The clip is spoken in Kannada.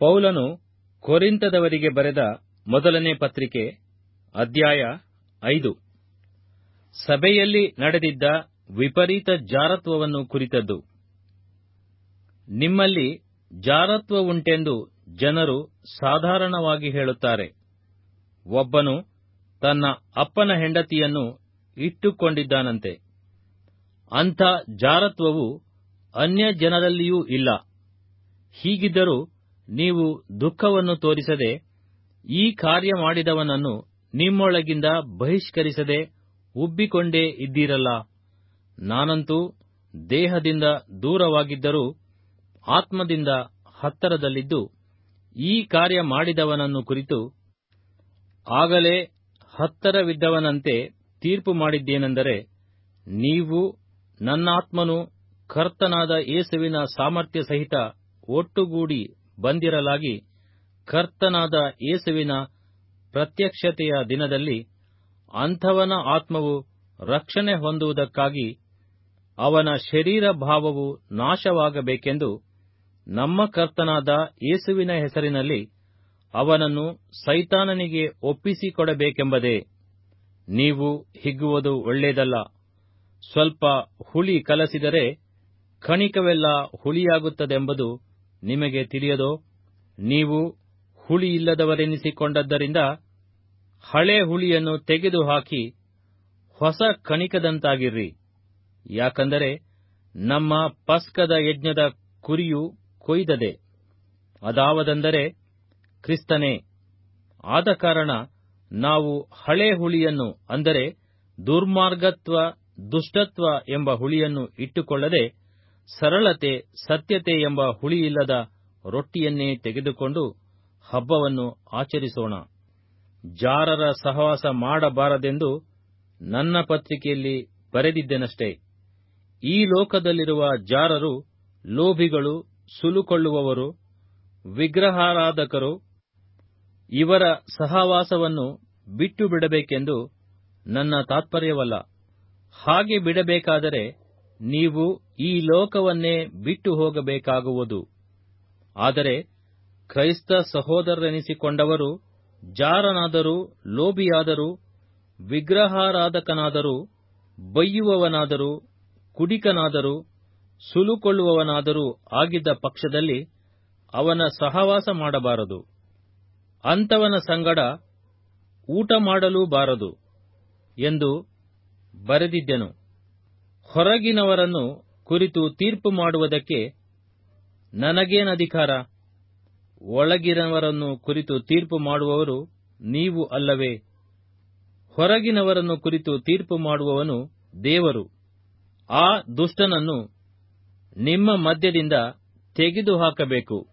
ಪೌಲನು ಕೊರಿಂಥದವರಿಗೆ ಬರೆದ ಮೊದಲನೇ ಪತ್ರಿಕೆ, ಅಧ್ಯಾಯ 5. ಸಭೆಯಲ್ಲಿ ನಡೆದಿದ್ದ ವಿಪರೀತ ಜಾರತ್ವವನ್ನು ಕುರಿತದ್ದು. ನಿಮ್ಮಲ್ಲಿ ಜಾರತ್ವವುಂಟೆಂದು ಜನರು ಸಾಧಾರಣವಾಗಿ ಹೇಳುತ್ತಾರೆ. ಒಬ್ಬನು ತನ್ನ ಅಪ್ಪನ ಹೆಂಡತಿಯನ್ನು ಇಟ್ಟುಕೊಂಡಿದ್ದಾನಂತೆ. ಅಂಥ ಜಾರತ್ವವು ಅನ್ಯ ಜನರಲ್ಲಿಯೂ ಇಲ್ಲ. ಹೀಗಿದ್ದರೂ ನೀವು ದುಃಖವನ್ನು ತೋರಿಸದೆ ಈ ಕಾರ್ಯ ಮಾಡಿದವನನ್ನು ನಿಮ್ಮೊಳಗಿಂದ ಬಹಿಷ್ಕರಿಸದೆ ಉಬ್ಬಿಕೊಂಡೇ ಇದ್ದೀರಲ್ಲ. ನಾನಂತೂ ದೇಹದಿಂದ ದೂರವಾಗಿದ್ದರೂ ಆತ್ಮದಿಂದ ಹತ್ತರದಲ್ಲಿದ್ದು ಈ ಕಾರ್ಯ ಮಾಡಿದವನನ್ನು ಕುರಿತು ಆಗಲೇ ಹತ್ತರವಿದ್ದವನಂತೆ ತೀರ್ಪು ಮಾಡಿದ್ದೇನೆಂದರೆ, ನೀವು ನನ್ನಾತ್ಮನು ಕರ್ತನಾದ ಯೇಸುವಿನ ಸಾಮರ್ಥ್ಯ ಸಹಿತ ಒಟ್ಟುಗೂಡಿ ಬಂದಿರಲಾಗಿ, ಕರ್ತನಾದ ಯೇಸುವಿನ ಪ್ರತ್ಯಕ್ಷತೆಯ ದಿನದಲ್ಲಿ ಅಂಥವನ ಆತ್ಮವು ರಕ್ಷಣೆ ಹೊಂದುವುದಕ್ಕಾಗಿ ಅವನ ಶರೀರ ಭಾವವು ನಾಶವಾಗಬೇಕೆಂದು ನಮ್ಮ ಕರ್ತನಾದ ಯೇಸುವಿನ ಹೆಸರಿನಲ್ಲಿ ಅವನನ್ನು ಸೈತಾನನಿಗೆ ಒಪ್ಪಿಸಿಕೊಡಬೇಕೆಂಬುದೇ. ನೀವು ಹಿಗ್ಗುವುದು ಒಳ್ಳೆಯದಲ್ಲ. ಸ್ವಲ್ಪ ಹುಳಿ ಕಲಸಿದರೆ ಕಣಿಕವೆಲ್ಲ ಹುಳಿಯಾಗುತ್ತದೆಂಬುದು ನಿಮಗೆ ತಿಳಿಯದೋ? ನೀವು ಹುಳಿಯಿಲ್ಲದವರೆನಿಸಿಕೊಂಡದ್ದರಿಂದ ಹಳೆ ಹುಳಿಯನ್ನು ತೆಗೆದುಹಾಕಿ ಹೊಸ ಕಣಿಕದಂತಾಗಿರ್ರಿ. ಯಾಕಂದರೆ ನಮ್ಮ ಪಸ್ಕದ ಯಜ್ಞದ ಕುರಿಯು ಕೊಯ್ದದೆ, ಅದಾವದೆಂದರೆ ಕ್ರಿಸ್ತನೇ. ಆದ ಕಾರಣ ನಾವು ಹಳೆ ಹುಳಿಯನ್ನು, ಅಂದರೆ ದುರ್ಮಾರ್ಗತ್ವ, ದುಷ್ಟತ್ವ ಎಂಬ ಹುಳಿಯನ್ನು ಇಟ್ಟುಕೊಳ್ಳದೆ ಸರಳತೆ, ಸತ್ಯತೆ ಎಂಬ ಹುಳಿಯಿಲ್ಲದ ರೊಟ್ಟಿಯನ್ನೇ ತೆಗೆದುಕೊಂಡು ಹಬ್ಬವನ್ನು ಆಚರಿಸೋಣ. ಜಾರರ ಸಹವಾಸ ಮಾಡಬಾರದೆಂದು ನನ್ನ ಪತ್ರಿಕೆಯಲ್ಲಿ ಬರೆದಿದ್ದೆನಷ್ಟೇ. ಈ ಲೋಕದಲ್ಲಿರುವ ಜಾರರು ಲೋಭಿಗಳು, ಸುಲುಕೊಳ್ಳುವವರು, ವಿಗ್ರಹಾರಾಧಕರು. ಇವರ ಸಹವಾಸವನ್ನು ಬಿಟ್ಟು ಬಿಡಬೇಕೆಂದು ನನ್ನ ತಾತ್ಪರ್ಯವಲ್ಲ. ಹಾಗೆ ಬಿಡಬೇಕಾದರೆ ನೀವು ಈ ಲೋಕವನ್ನೇ ಬಿಟ್ಟು ಹೋಗಬೇಕಾಗುವುದು. ಆದರೆ ಕ್ರೈಸ್ತ ಸಹೋದರರೆನಿಸಿಕೊಂಡವರು ಜಾರನಾದರೂ, ಲೋಭಿಯಾದರೂ, ವಿಗ್ರಹಾರಾಧಕನಾದರೂ, ಬೈಯುವವನಾದರೂ, ಕುಡಿಕನಾದರೂ, ಸುಲುಕೊಳ್ಳುವವನಾದರೂ ಆಗಿದ್ದ ಪಕ್ಷದಲ್ಲಿ ಅವನ ಸಹವಾಸ ಮಾಡಬಾರದು. ಅಂಥವನ ಸಂಗಡ ಊಟ ಮಾಡಲೂ ಬಾರದು ಎಂದು ಬರೆದಿದ್ದೆನು. ಹೊರಗಿನವರನ್ನು ಕುರಿತು ತೀರ್ಪು ಮಾಡುವುದಕ್ಕೆ ನನಗೇನಧಿಕಾರ? ಒಳಗಿನವರನ್ನು ಕುರಿತು ತೀರ್ಪು ಮಾಡುವವರು ನೀವು ಅಲ್ಲವೇ? ಹೊರಗಿನವರನ್ನು ಕುರಿತು ತೀರ್ಪು ಮಾಡುವವನು ದೇವರು. ಆ ದುಷ್ಟನನ್ನು ನಿಮ್ಮ ಮಧ್ಯದಿಂದ ತೆಗೆದುಹಾಕಬೇಕು.